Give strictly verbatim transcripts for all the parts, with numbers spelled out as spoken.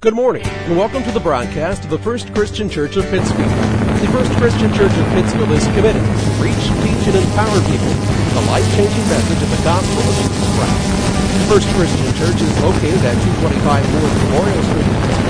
Good morning, and welcome to the broadcast of the First Christian Church of Pittsfield. The First Christian Church of Pittsfield is committed to reach, teach, and empower people with the life-changing message of the gospel of Jesus Christ. The First Christian Church is located at two twenty-five North Memorial Street.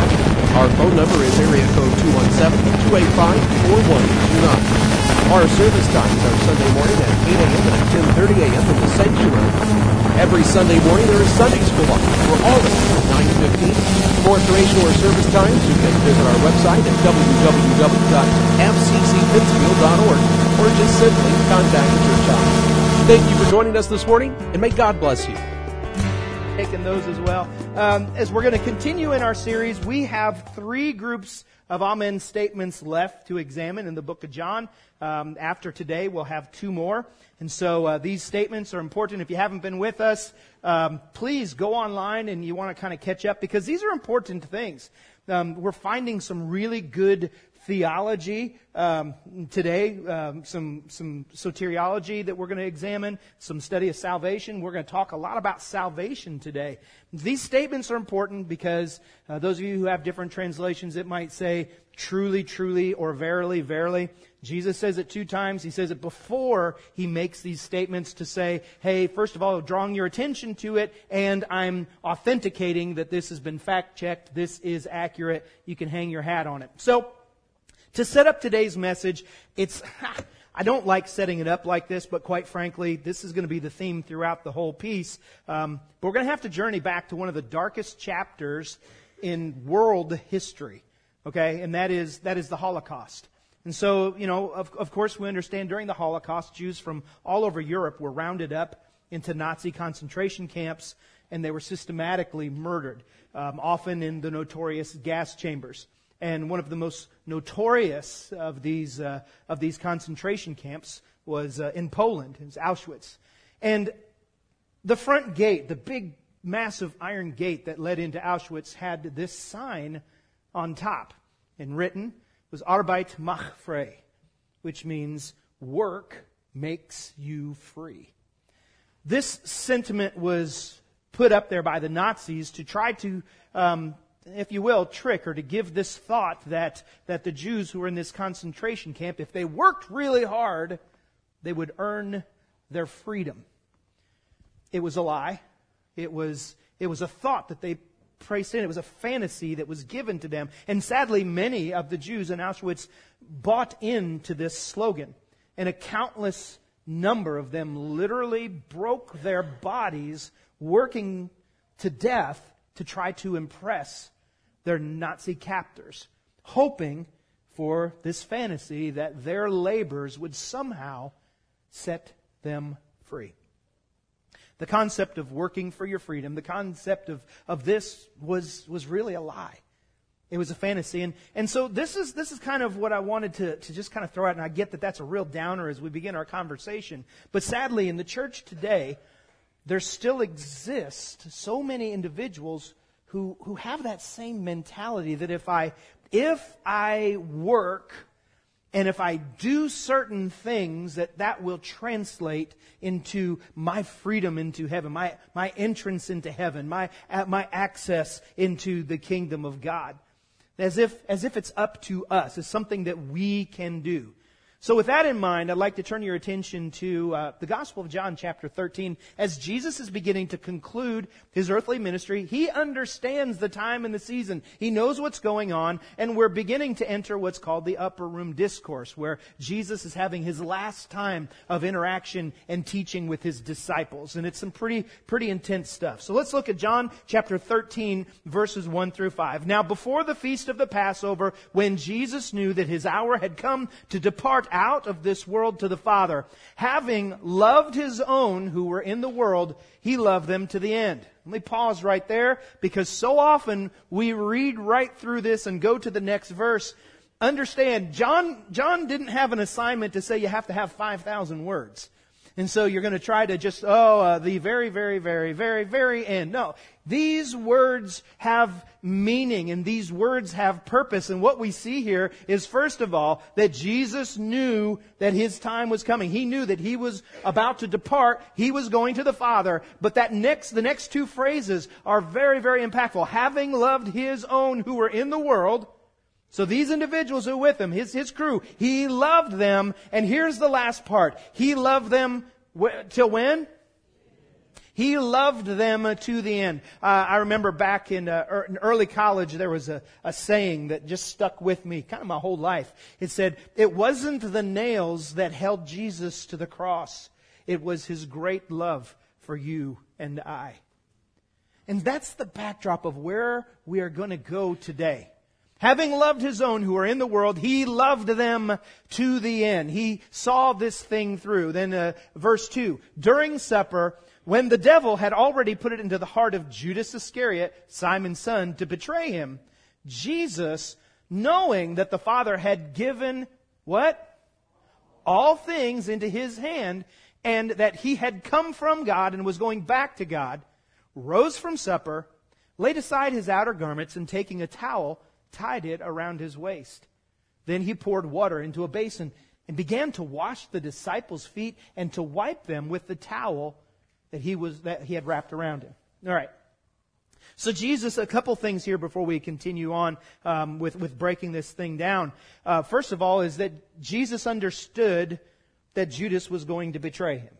Our phone number is area code two one seven, two eight five, four one two nine. Our service times are Sunday morning at eight a.m. and at ten thirty a.m. in the sanctuary. Every Sunday morning there is Sunday school on for all of us at nine fifteen. For more information or service times, you can visit our website at w w w dot f c c pittsfield dot org or just simply contact the church office. Thank you for joining us this morning, and may God bless you. Taking those as well. Um, as we're going to continue in our series, we have three groups of amen statements left to examine in the book of John. Um, after today, we'll have two more. And so uh, these statements are important. If you haven't been with us, um, please go online and you want to kind of catch up because these are important things. Um, we're finding some really good theology um, today, um, some some soteriology that we're going to examine, some study of salvation. We're going to talk a lot about salvation today. These statements are important because uh, those of you who have different translations, it might say truly, truly, or verily, verily. Jesus says it two times. He says it before he makes these statements to say, hey, first of all, drawing your attention to it, and I'm authenticating that this has been fact-checked, this is accurate, you can hang your hat on it. So, to set up today's message, it's, I don't like setting it up like this, but quite frankly, this is going to be the theme throughout the whole piece. Um, but we're going to have to journey back to one of the darkest chapters in world history, okay? And that is, that is the Holocaust. And so, you know, of, of course we understand during the Holocaust, Jews from all over Europe were rounded up into Nazi concentration camps, and they were systematically murdered, um, often in the notorious gas chambers. And one of the most notorious of these uh, of these concentration camps was uh, in Poland. It's Auschwitz. And the front gate, the big, massive iron gate that led into Auschwitz, had this sign on top. And written was Arbeit macht frei, which means work makes you free. This sentiment was put up there by the Nazis to try to um, if you will, trick or to give this thought that, that the Jews who were in this concentration camp, if they worked really hard, they would earn their freedom. It was a lie. It was, it was a thought that they placed in. It was a fantasy that was given to them. And sadly, many of the Jews in Auschwitz bought into this slogan. And a countless number of them literally broke their bodies working to death to try to impress their Nazi captors, hoping for this fantasy that their labors would somehow set them free. The concept of working for your freedom, the concept of, of this was, was really a lie. It was a fantasy. And, and so this is, this is kind of what I wanted to, to just kind of throw out. And I get that that's a real downer as we begin our conversation. But sadly, in the church today, there still exist so many individuals who who have that same mentality that if I if I work and if I do certain things, that that will translate into my freedom into heaven, my my entrance into heaven, my my access into the kingdom of God. As if as if it's up to us, it's something that we can do. So with that in mind, I'd like to turn your attention to uh, the Gospel of John chapter thirteen. As Jesus is beginning to conclude his earthly ministry, he understands the time and the season. He knows what's going on, and we're beginning to enter what's called the upper room discourse, where Jesus is having his last time of interaction and teaching with his disciples. And it's some pretty, pretty intense stuff. So let's look at John chapter thirteen, verses one through five. Now before the feast of the Passover, when Jesus knew that his hour had come to depart out of this world to the Father, having loved his own who were in the world, he loved them to the end. Let me pause right there, because so often we read right through this and go to the next verse. Understand, John, John didn't have an assignment to say you have to have five thousand words. And so you're going to try to just, oh, uh, the very, very, very, very, very end. No, These words have meaning and these words have purpose. And what we see here is, first of all, that Jesus knew that His time was coming. He knew that He was about to depart. He was going to the Father. But that next, the next two phrases are very, very impactful. Having loved His own who were in the world. So these individuals who were with Him, His, His crew, He loved them. And here's the last part. He loved them wh- till when? He loved them to the end. Uh, I remember back in, uh, er, in early college, there was a, a saying that just stuck with me kind of my whole life. It said, it wasn't the nails that held Jesus to the cross. It was His great love for you and I. And that's the backdrop of where we are going to go today. Having loved His own who are in the world, He loved them to the end. He saw this thing through. Then uh, verse two, during supper, when the devil had already put it into the heart of Judas Iscariot, Simon's son, to betray Him, Jesus, knowing that the Father had given, what? All things into His hand, and that He had come from God and was going back to God, rose from supper, laid aside His outer garments, and taking a towel, tied it around His waist. Then He poured water into a basin and began to wash the disciples' feet and to wipe them with the towel that he was that he had wrapped around Him. All right. So Jesus, a couple things here before we continue on um, with with breaking this thing down. Uh, first of all, is that Jesus understood that Judas was going to betray Him,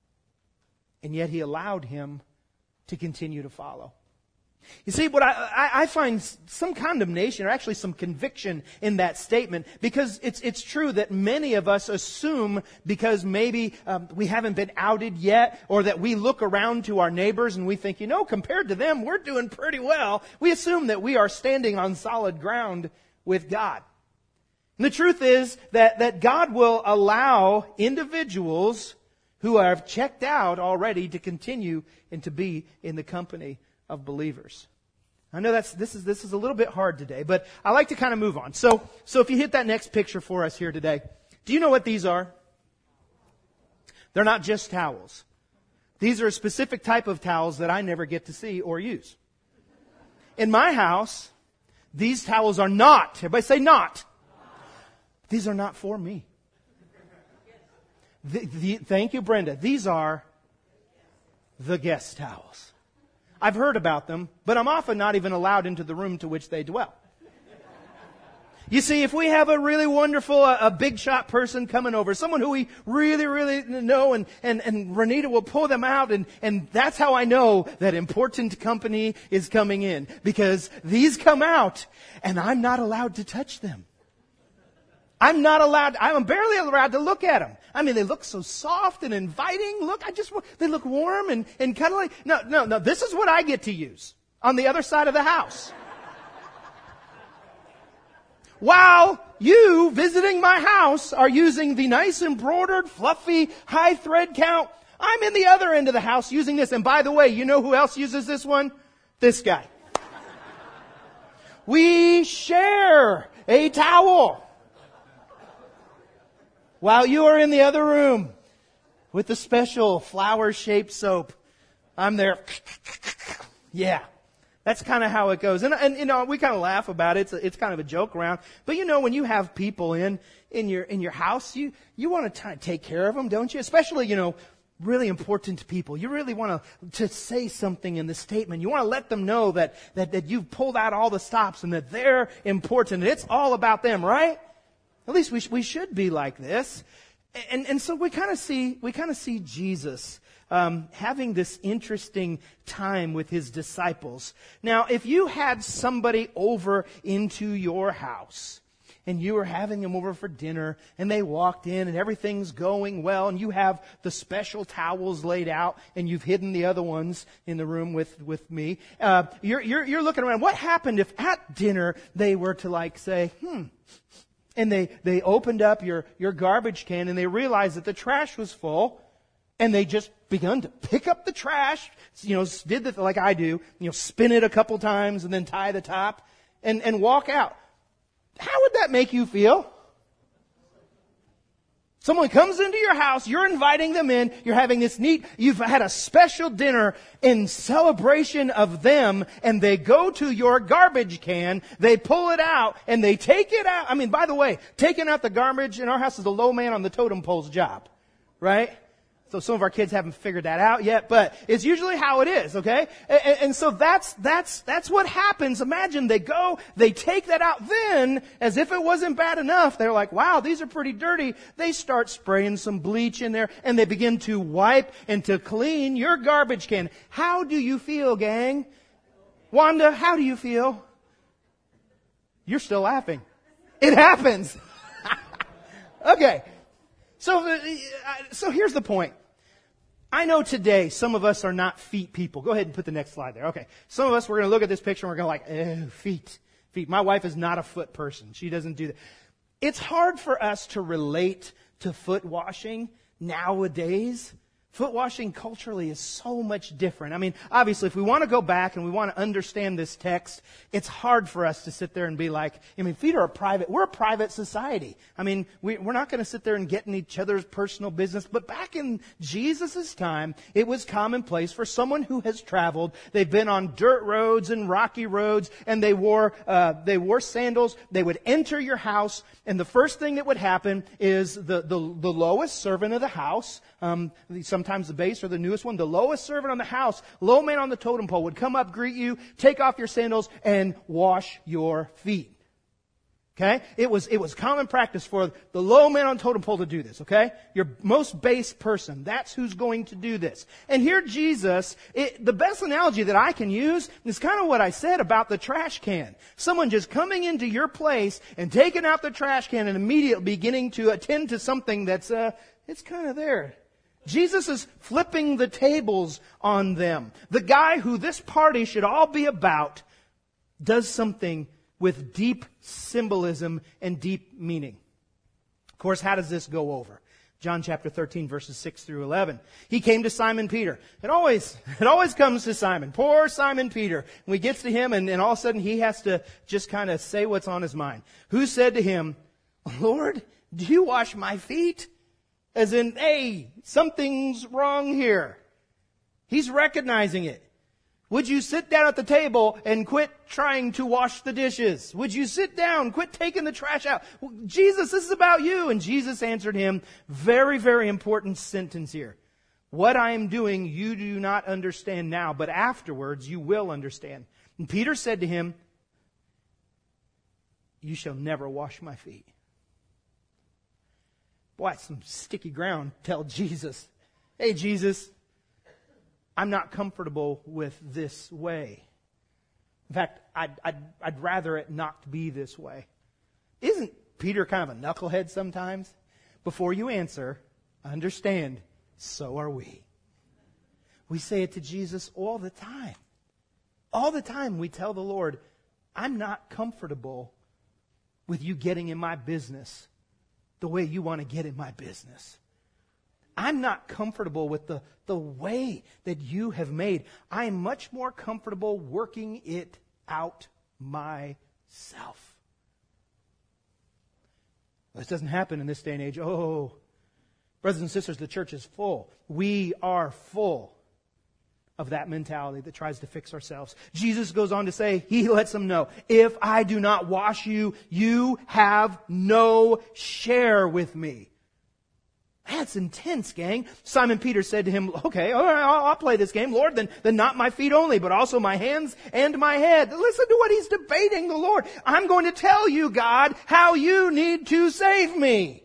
and yet He allowed him to continue to follow. You see, what I, I, I find some condemnation, or actually some conviction in that statement, because it's it's true that many of us assume, because maybe um, we haven't been outed yet, or that we look around to our neighbors and we think, you know, compared to them, we're doing pretty well. We assume that we are standing on solid ground with God. And the truth is that, that God will allow individuals who have checked out already to continue and to be in the company of believers. I know that's this is this is a little bit hard today, but I like to kind of move on. So so if you hit that next picture for us here today, do you know what these are? They're not just towels. These are a specific type of towels that I never get to see or use. In my house, these towels are not. Everybody say not. These are not for me. The, the, thank you, Brenda. These are the guest towels. I've heard about them, but I'm often not even allowed into the room to which they dwell. You see, if we have a really wonderful, a, a big shot person coming over, someone who we really, really know, and, and, and Renita will pull them out, and, and that's how I know that important company is coming in. Because these come out, and I'm not allowed to touch them. I'm not allowed, I'm barely allowed to look at them. I mean, they look so soft and inviting. Look, I just, they look warm and, and cuddly. No, no, no, this is what I get to use on the other side of the house. While you, visiting my house, are using the nice embroidered, fluffy, high thread count, I'm in the other end of the house using this. And by the way, you know who else uses this one? This guy. We share a towel. While you are in the other room with the special flower-shaped soap, I'm there. Yeah. That's kind of how it goes. And, and you know, we kind of laugh about it. It's, a, it's kind of a joke around. But you know, when you have people in, in your, in your house, you, you want to t- take care of them, don't you? Especially, you know, really important people. You really want to, to say something in the statement. You want to let them know that, that, that you've pulled out all the stops and that they're important. And it's all about them, right? At least we, sh- we should be like this. And, and so we kind of see, we kind of see Jesus Um, having this interesting time with His disciples. Now, if you had somebody over into your house and you were having them over for dinner and they walked in and everything's going well and you have the special towels laid out and you've hidden the other ones in the room with, with me, uh, you're, you're, you're looking around. What happened if at dinner they were to like say, hmm, and they, they opened up your, your garbage can and they realized that the trash was full. And they just begun to pick up the trash, you know, did the, like I do, you know, spin it a couple times and then tie the top and, and walk out. How would that make you feel? Someone comes into your house, you're inviting them in, you're having this neat, you've had a special dinner in celebration of them, and they go to your garbage can, they pull it out, and they take it out. I mean, by the way, taking out the garbage in our house is the low man on the totem pole's job, right? So some of our kids haven't figured that out yet, but it's usually how it is, okay? And, and so that's, that's, that's what happens. Imagine they go, they take that out. Then, as if it wasn't bad enough, they're like, wow, these are pretty dirty. They start spraying some bleach in there and they begin to wipe and to clean your garbage can. How do you feel, gang? Wanda, how do you feel? You're still laughing. It happens. Okay. So, uh, so here's the point. I know today some of us are not feet people. Go ahead and put the next slide there. Okay. Some of us, we're going to look at this picture and we're going to like, oh, feet, feet. My wife is not a foot person. She doesn't do that. It's hard for us to relate to foot washing nowadays. Foot washing culturally is so much different. I mean, obviously, if we want to go back and we want to understand this text, it's hard for us to sit there and be like, I mean, feet are a private, we're a private society. I mean, we, we're not going to sit there and get in each other's personal business. But back in Jesus' time, it was commonplace for someone who has traveled. They've been on dirt roads and rocky roads, and they wore, uh, they wore sandals. They would enter your house, and the first thing that would happen is the, the, the lowest servant of the house, um, some Sometimes the base or the newest one, the lowest servant on the house, low man on the totem pole would come up, greet you, take off your sandals, and wash your feet. Okay? It was, it was common practice for the low man on the totem pole to do this, okay? Your most base person, that's who's going to do this. And here Jesus, it, the best analogy that I can use is kind of what I said about the trash can. Someone just coming into your place and taking out the trash can and immediately beginning to attend to something that's, uh, it's kind of there. Jesus is flipping the tables on them. The guy who this party should all be about does something with deep symbolism and deep meaning. Of course, how does this go over? John chapter thirteen, verses six through eleven. He came to Simon Peter. It always, it always comes to Simon. Poor Simon Peter. And we get to him and, and all of a sudden he has to just kind of say what's on his mind. Who said to him, Lord, do you wash my feet? As in, hey, something's wrong here. He's recognizing it. Would you sit down at the table and quit trying to wash the dishes? Would you sit down, quit taking the trash out? Well, Jesus, this is about you. And Jesus answered him, very, very important sentence here. What I am doing, you do not understand now, but afterwards you will understand. And Peter said to him, you shall never wash my feet. Boy, that's some sticky ground. Tell Jesus, hey, Jesus, I'm not comfortable with this way. In fact, I'd, I'd, I'd rather it not be this way. Isn't Peter kind of a knucklehead sometimes? Before you answer, understand, so are we. We say it to Jesus all the time. All the time we tell the Lord, I'm not comfortable with you getting in my business the way you want to get in my business. I'm not comfortable with the, the way that you have made. I am much more comfortable working it out myself. This doesn't happen in this day and age. Oh, brothers and sisters, the church is full. We are full of that mentality that tries to fix ourselves. Jesus goes on to say, he lets them know, if I do not wash you, you have no share with me. That's intense, gang. Simon Peter said to him, okay, all right, I'll, I'll play this game, Lord, then, then not my feet only, but also my hands and my head. Listen to what he's debating the Lord. I'm going to tell you, God, how you need to save me.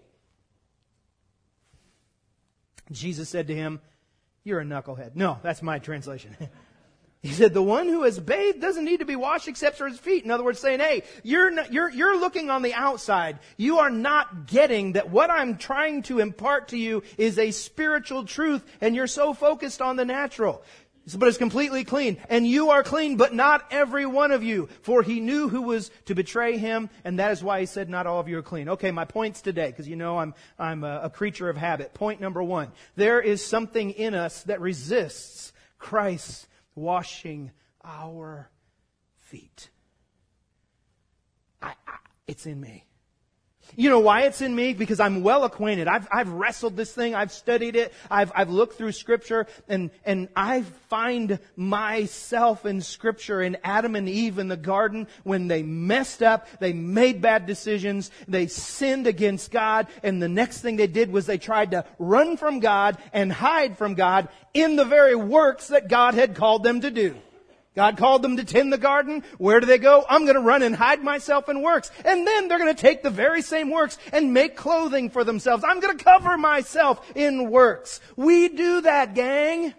Jesus said to him, you're a knucklehead. No, that's my translation. He said, the one who has bathed doesn't need to be washed except for his feet. In other words, saying, hey, you're, not, you're, you're looking on the outside. You are not getting that what I'm trying to impart to you is a spiritual truth, and you're so focused on the natural. But it's completely clean. And you are clean, but not every one of you. For he knew who was to betray him, and that is why he said not all of you are clean. Okay, my points today, because you know I'm, I'm a, a creature of habit. Point number one. There is something in us that resists Christ washing our feet. I, I, it's in me. You know why it's in me? Because I'm well acquainted. I've, I've wrestled this thing. I've studied it. I've, I've looked through Scripture, and, and I find myself in Scripture in Adam and Eve in the garden when they messed up, they made bad decisions, they sinned against God, and the next thing they did was they tried to run from God and hide from God in the very works that God had called them to do. God called them to tend the garden. Where do they go? I'm going to run and hide myself in works. And then they're going to take the very same works and make clothing for themselves. I'm going to cover myself in works. We do that, gang.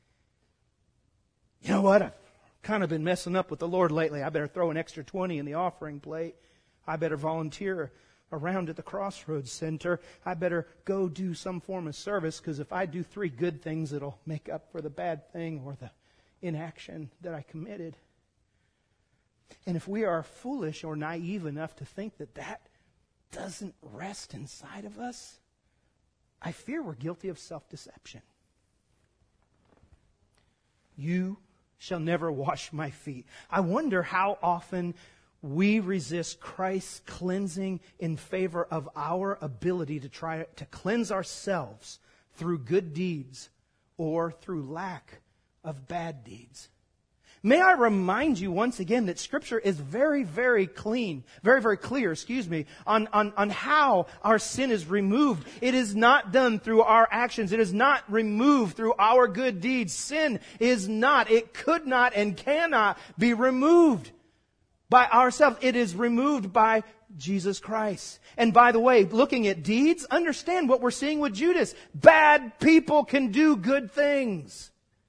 You know what? I've kind of been messing up with the Lord lately. I better throw an extra twenty in the offering plate. I better volunteer around at the Crossroads Center. I better go do some form of service, because if I do three good things, it'll make up for the bad thing or the inaction that I committed. And if we are foolish or naive enough to think that that doesn't rest inside of us, I fear we're guilty of self-deception. You shall never wash my feet. I wonder how often we resist Christ's cleansing in favor of our ability to try to cleanse ourselves through good deeds or through lack of bad deeds. May I remind you once again that Scripture is very, very clean, very, very clear, excuse me, on, on, on how our sin is removed. It is not done through our actions. It is not removed through our good deeds. Sin is not, it could not and cannot be removed by ourselves. It is removed by Jesus Christ. And by the way, looking at deeds, understand what we're seeing with Judas. Bad people can do good things.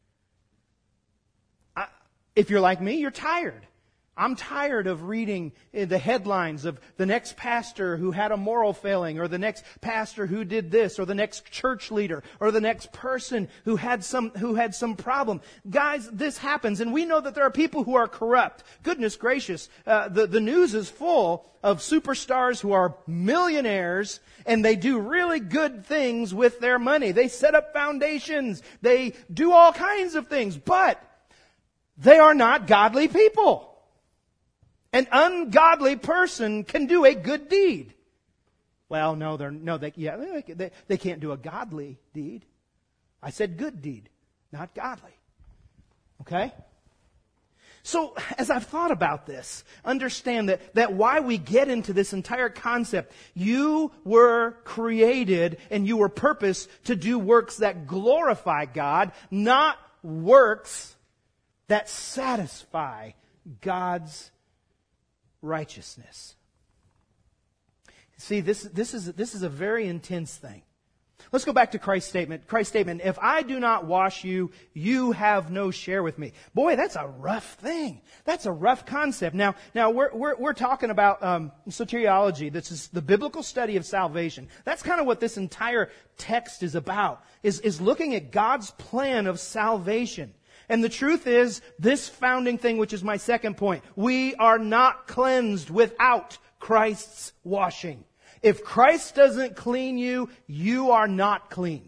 If you're like me, you're tired. I'm tired of reading the headlines of the next pastor who had a moral failing, or the next pastor who did this, or the next church leader, or the next person who had some who had some problem. Guys, this happens, and we know that there are people who are corrupt. Goodness gracious, uh, the the news is full of superstars who are millionaires, and they do really good things with their money. They set up foundations. They do all kinds of things, but they are not godly people. An ungodly person can do a good deed. Well, no, they're no, they yeah, they, they can't do a godly deed. I said good deed, not godly. Okay? So, as I've thought about this, understand that, that why we get into this entire concept, you were created and you were purposed to do works that glorify God, not works that satisfy God's righteousness. See, this, this is, this is a very intense thing. Let's go back to Christ's statement. Christ's statement, if I do not wash you, you have no share with me. Boy, that's a rough thing. That's a rough concept. Now, now we're, we're, we're talking about um, soteriology. This is the biblical study of salvation. That's kind of what this entire text is about, is, is looking at God's plan of salvation. And the truth is, this founding thing, which is my second point, we are not cleansed without Christ's washing. If Christ doesn't clean you, you are not clean.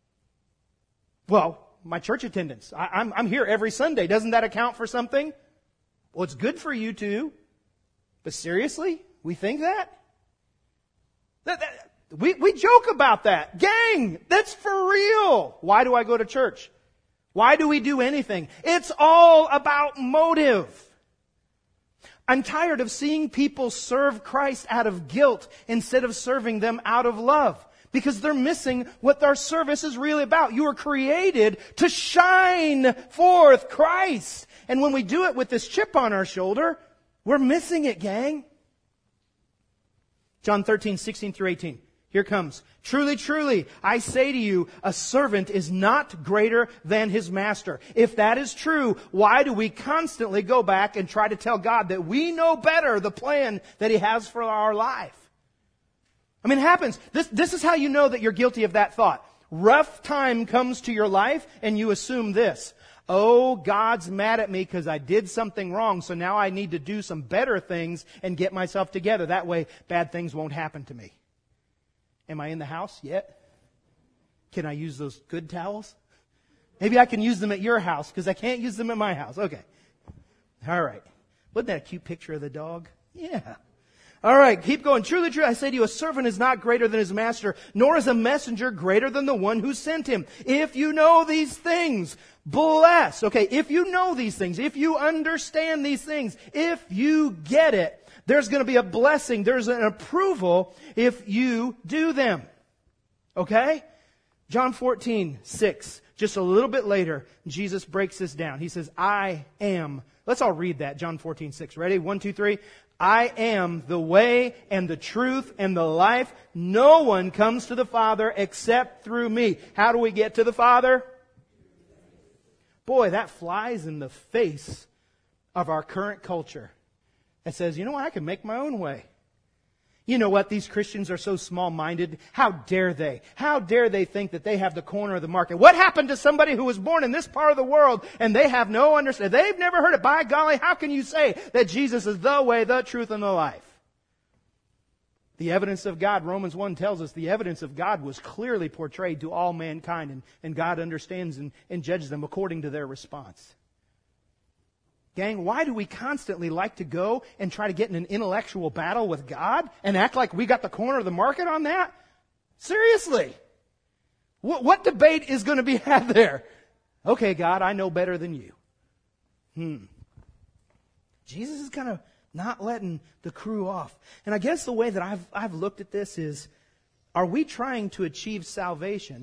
Well, my church attendance. I, I'm, I'm here every Sunday. Doesn't that account for something? Well, it's good for you too. But seriously? We think that? that, that we, we joke about that. Gang, that's for real. Why do I go to church? Why do we do anything? It's all about motive. I'm tired of seeing people serve Christ out of guilt instead of serving them out of love, because they're missing what our service is really about. You were created to shine forth Christ. And when we do it with this chip on our shoulder, we're missing it, gang. John thirteen, sixteen through eighteen. Here comes. Truly, truly, I say to you, a servant is not greater than his master. If that is true, why do we constantly go back and try to tell God that we know better the plan that He has for our life? I mean, it happens. This, this is how you know that you're guilty of that thought. Rough time comes to your life and you assume this. Oh, God's mad at me because I did something wrong, so now I need to do some better things and get myself together. That way, bad things won't happen to me. Am I in the house yet? Can I use those good towels? Maybe I can use them at your house because I can't use them at my house. Okay. All right. Wasn't that a cute picture of the dog? Yeah. All right, keep going. Truly, truly, I say to you, a servant is not greater than his master, nor is a messenger greater than the one who sent him. If you know these things, bless. Okay, if you know these things, if you understand these things, if you get it, there's going to be a blessing. There's an approval if you do them. Okay? John fourteen, six. Just a little bit later, Jesus breaks this down. He says, I am. Let's all read that. John fourteen, six. Ready? One, two, three. I am the way and the truth and the life. No one comes to the Father except through me. How do we get to the Father? Boy, that flies in the face of our current culture. It says, you know what? I can make my own way. You know what? These Christians are so small-minded. How dare they? How dare they think that they have the corner of the market? What happened to somebody who was born in this part of the world and they have no understanding? They've never heard it. By golly, how can you say that Jesus is the way, the truth, and the life? The evidence of God, Romans one tells us the evidence of God was clearly portrayed to all mankind, and, and God understands and, and judges them according to their response. Gang, why do we constantly like to go and try to get in an intellectual battle with God and act like we got the corner of the market on that? Seriously. What, what debate is going to be had there? Okay, God, I know better than you. Hmm. Jesus is kind of not letting the crew off. And I guess the way that I've, I've looked at this is, are we trying to achieve salvation?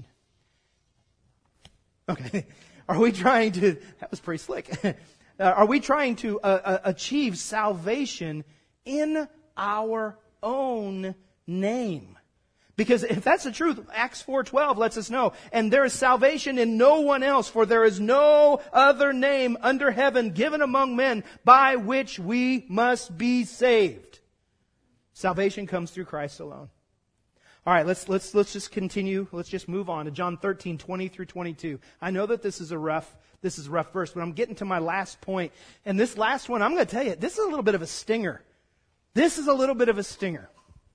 Okay. Are we trying to, that was pretty slick. Uh, are we trying to uh, uh, achieve salvation in our own name? Because if that's the truth, Acts four twelve lets us know, and there is salvation in no one else, for there is no other name under heaven given among men by which we must be saved. Salvation comes through Christ alone. All right, let's let's let's just continue. Let's just move on to John thirteen, twenty through twenty-two. I know that this is a rough This is a rough verse, but I'm getting to my last point. And this last one, I'm going to tell you, this is a little bit of a stinger. This is a little bit of a stinger.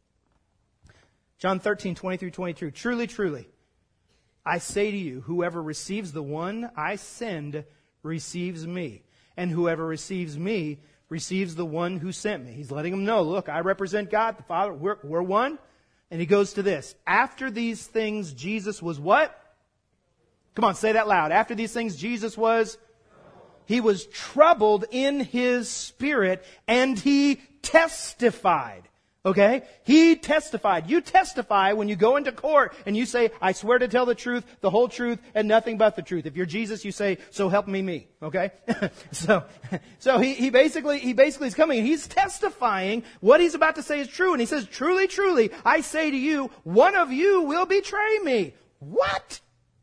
John thirteen, twenty through twenty-two. Truly, truly, I say to you, whoever receives the one I send receives me. And whoever receives me receives the one who sent me. He's letting them know, look, I represent God, the Father, we're, we're one. And he goes to this. After these things, Jesus was what? Come on, say that loud. After these things, Jesus was? He was troubled in his spirit, and he testified. Okay? He testified. You testify when you go into court and you say, I swear to tell the truth, the whole truth, and nothing but the truth. If you're Jesus, you say, so help me me. Okay? so, so he, he basically, he basically is coming and he's testifying what he's about to say is true. And he says, truly, truly, I say to you, one of you will betray me. What?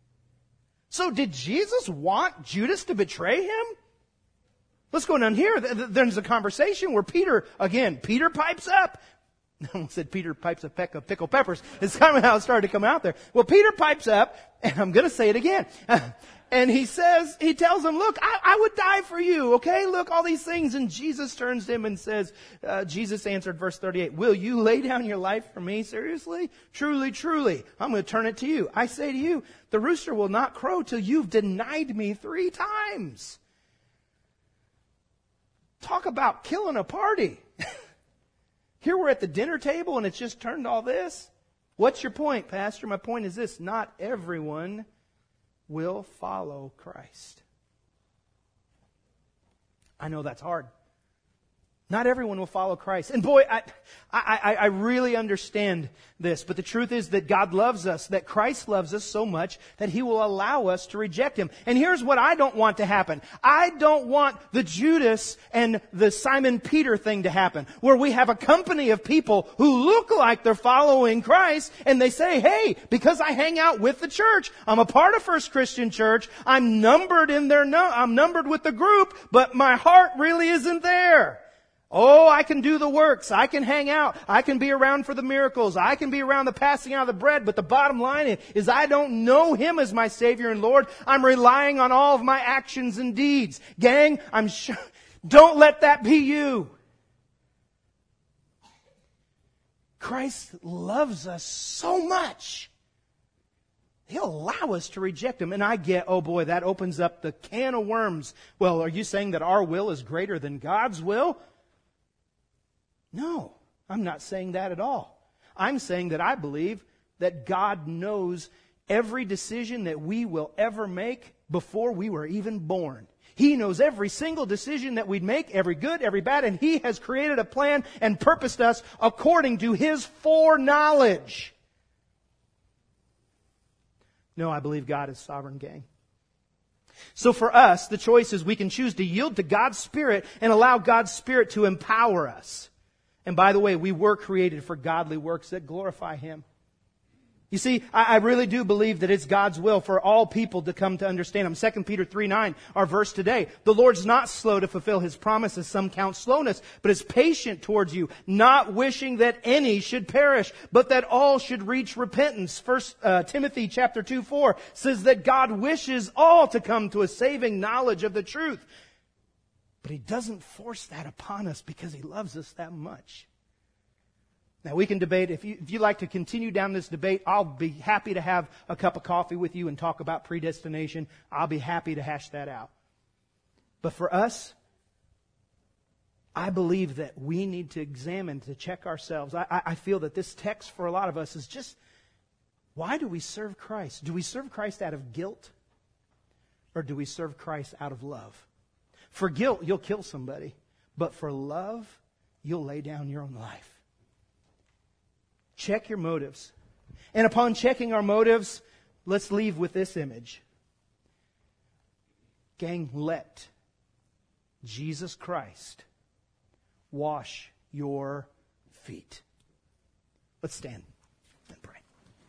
So did Jesus want Judas to betray him? Let's go down here. There's a conversation where Peter, again, Peter pipes up. I almost said Peter pipes a peck of pickled peppers. It's kind of how it started to come out there. Well, Peter pipes up, and I'm going to say it again. And he says, he tells him, look, I, I would die for you, okay? Look, all these things. And Jesus turns to him and says, uh, Jesus answered, verse thirty-eight, will you lay down your life for me? Seriously? Truly, truly, I'm going to turn it to you. I say to you, the rooster will not crow till you've denied me three times. Talk about killing a party. Here we're at the dinner table and it's just turned all this. What's your point, Pastor? My point is this. Not everyone will follow Christ. I know that's hard. Not everyone will follow Christ. And boy, I, I, I really understand this. But the truth is that God loves us, that Christ loves us so much that He will allow us to reject Him. And here's what I don't want to happen. I don't want the Judas and the Simon Peter thing to happen, where we have a company of people who look like they're following Christ, and they say, hey, because I hang out with the church, I'm a part of First Christian Church, I'm numbered in their, no- I'm numbered with the group, but my heart really isn't there. Oh, I can do the works. I can hang out. I can be around for the miracles. I can be around the passing out of the bread. But the bottom line is I don't know Him as my Savior and Lord. I'm relying on all of my actions and deeds. Gang, I'm sure, don't let that be you. Christ loves us so much. He'll allow us to reject Him. And I get, oh boy, that opens up the can of worms. Well, are you saying that our will is greater than God's will? No. I'm not saying that at all. I'm saying that I believe that God knows every decision that we will ever make before we were even born. He knows every single decision that we'd make, every good, every bad, and He has created a plan and purposed us according to His foreknowledge. No, I believe God is sovereign, gang. So for us, the choice is we can choose to yield to God's Spirit and allow God's Spirit to empower us. And by the way, we were created for godly works that glorify Him. You see, I really do believe that it's God's will for all people to come to understand Him. Second Peter three nine, our verse today. The Lord's not slow to fulfill His promises, some count slowness, but is patient towards you, not wishing that any should perish, but that all should reach repentance. First uh, Timothy chapter two four says that God wishes all to come to a saving knowledge of the truth. But He doesn't force that upon us because He loves us that much. Now, we can debate. If you, if you like to continue down this debate, I'll be happy to have a cup of coffee with you and talk about predestination. I'll be happy to hash that out. But for us, I believe that we need to examine, to check ourselves. I, I feel that this text for a lot of us is just, why do we serve Christ? Do we serve Christ out of guilt? Or do we serve Christ out of love? For guilt, you'll kill somebody. But for love, you'll lay down your own life. Check your motives. And upon checking our motives, let's leave with this image. Gang, let Jesus Christ wash your feet. Let's stand and pray.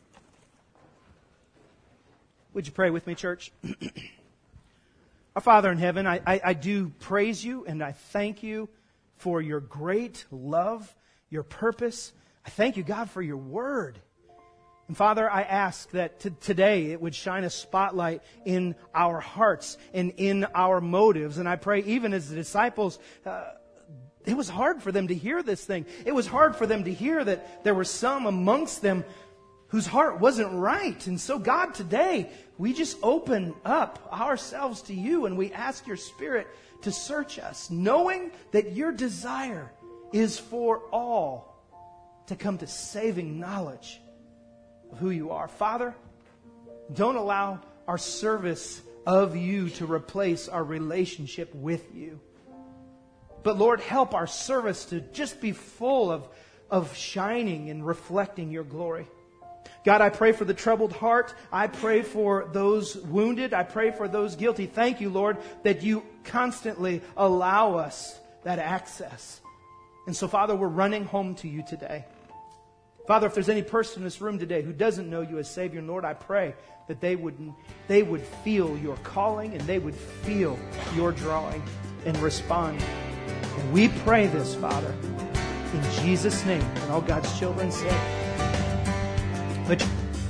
Would you pray with me, church? Our Father in heaven, I, I, I do praise You and I thank You for Your great love, Your purpose. I thank You, God, for Your Word. And Father, I ask that t- today it would shine a spotlight in our hearts and in our motives. And I pray even as the disciples, uh, it was hard for them to hear this thing. It was hard for them to hear that there were some amongst them whose heart wasn't right. And so God, today, we just open up ourselves to You and we ask Your Spirit to search us, knowing that Your desire is for all to come to saving knowledge of who You are. Father, don't allow our service of You to replace our relationship with You. But Lord, help our service to just be full of, of shining and reflecting Your glory. God, I pray for the troubled heart. I pray for those wounded. I pray for those guilty. Thank You, Lord, that You constantly allow us that access. And so, Father, we're running home to You today. Father, if there's any person in this room today who doesn't know You as Savior and Lord, I pray that they would, they would feel Your calling and they would feel Your drawing and respond. And we pray this, Father, in Jesus' name. And all God's children say, But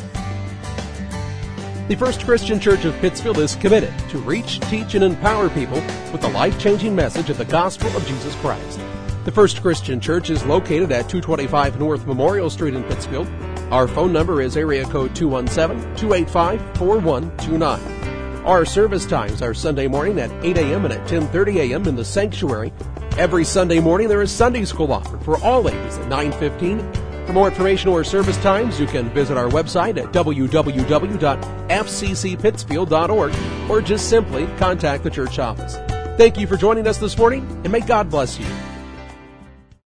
The First Christian Church of Pittsfield is committed to reach, teach, and empower people with the life-changing message of the gospel of Jesus Christ. The First Christian Church is located at two twenty-five North Memorial Street in Pittsfield. Our phone number is area code two one seven, two eight five, four one two nine. Our service times are Sunday morning at eight a.m. and at ten thirty a.m. in the sanctuary. Every Sunday morning there is Sunday school offered for all ages at nine fifteen. For more information or service times, you can visit our website at w w w dot f c c pittsfield dot org or just simply contact the church office. Thank you for joining us this morning, and may God bless you.